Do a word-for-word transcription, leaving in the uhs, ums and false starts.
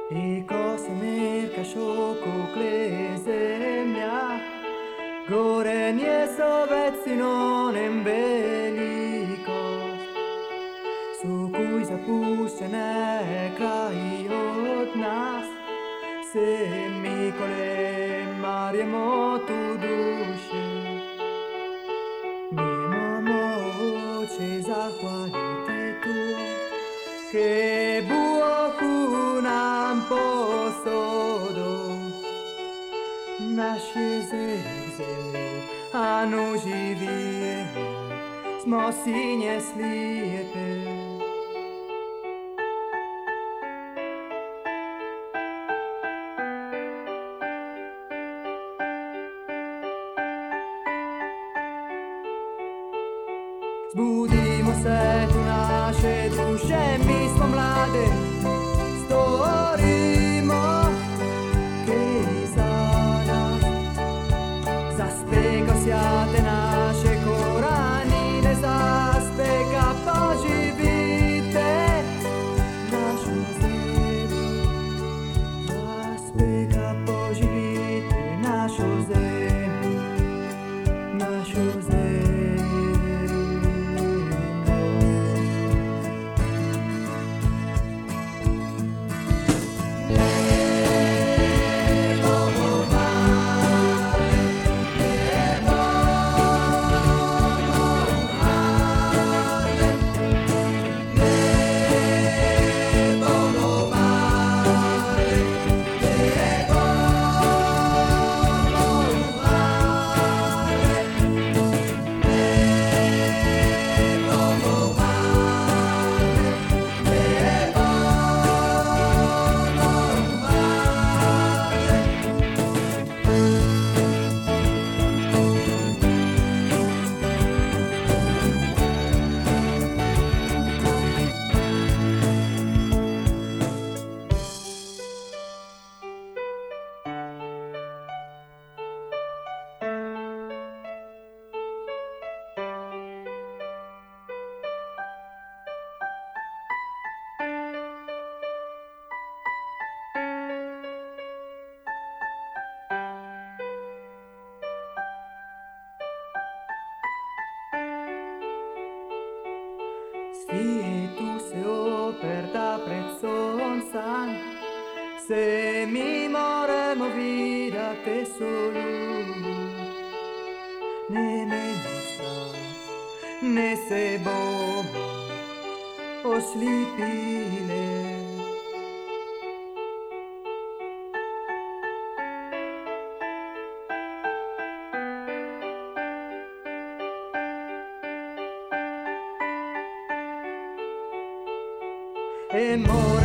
I ko se mirka šokokle zemlja, gore nje sovec sinonem veliko. Sukuj zapuštene kraji od nas, se mi kolemarjemo tu duše. Nije moće zahvaliti tu, che Bog nam posodo. Naš jezik zemlju, a nu živije, smo sinje slijepe. Zbudimo se tu naše duše, mi smo mlade, storimo che za nas zaspeka sjate naše koranine, zaspeka poživite našu zemlju, zaspeka poživite našu zemlju, našu zemlju. Svijetu se operta pred soncem, se mi moremo vidati solo. Ne meni strah, ne se bomo oslipile. E